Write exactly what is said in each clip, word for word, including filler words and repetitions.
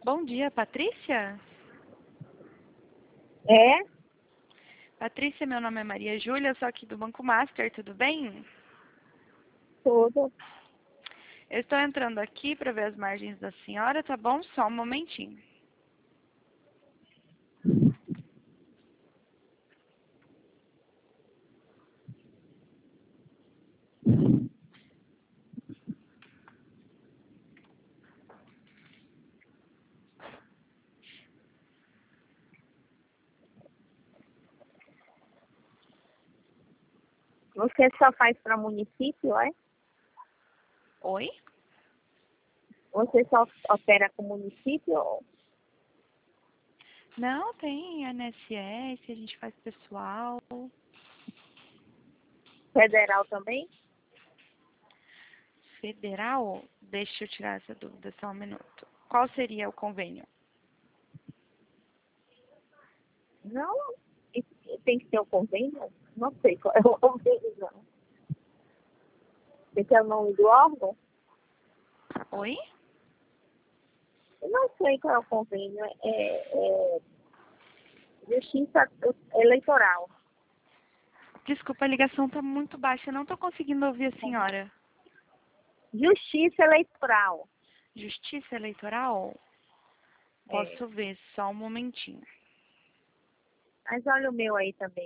Bom dia, Patrícia? É? Patrícia, meu nome é Maria Júlia, eu sou aqui do Banco Master, tudo bem? Tudo. Eu estou entrando aqui para ver as margens da senhora, tá bom? Só um momentinho. Você só faz para município, é? Oi? Você só opera com município? Não, tem I N S S, a gente faz pessoal. Federal também? Federal? Deixa eu tirar essa dúvida só um minuto. Qual seria o convênio? Não. E- e Tem que ter um convênio? Não sei qual é o convênio, não. Esse é o nome do órgão? Oi? Eu não sei qual é o convênio. É, é Justiça Eleitoral. Desculpa, a ligação tá muito baixa, eu não tô conseguindo ouvir a senhora. Justiça Eleitoral. Justiça Eleitoral? É. Posso ver, só um momentinho. Mas olha o meu aí também.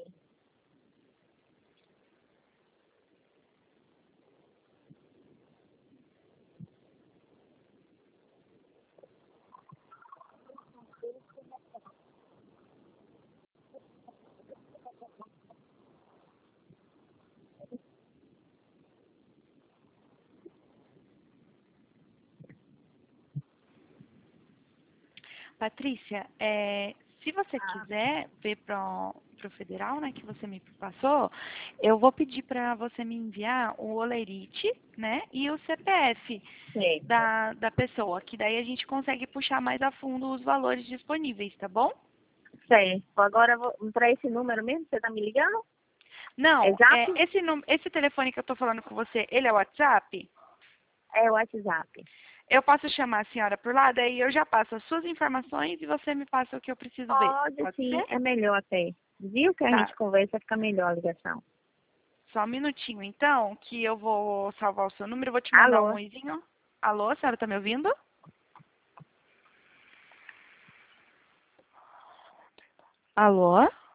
Patrícia, é, se você Ah, quiser ver para o federal, né, que você me passou, eu vou pedir para você me enviar o olerite, né, e o C P F sei. da, da pessoa, que daí a gente consegue puxar mais a fundo os valores disponíveis, tá bom? Certo. Agora, para esse número mesmo, você tá me ligando? É Não, Zap? é, esse, num- esse telefone que eu estou falando com você, ele é o WhatsApp? É o WhatsApp. Eu posso chamar a senhora por lá, daí eu já passo as suas informações e você me passa o que eu preciso ver. Pode Pode sim, ser? é melhor até. Viu que a Tá. gente conversa, fica melhor a ligação. Só um minutinho, então, que eu vou salvar o seu número e vou te mandar um Alô? oizinho. Alô, a senhora tá me ouvindo? Alô?